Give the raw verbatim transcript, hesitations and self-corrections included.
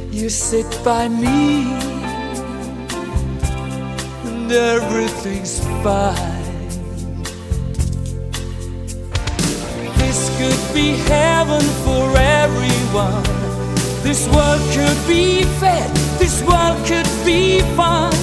You sit by me and everything's fine. This could be heaven for everyone. This world could be fair, this world could be fun.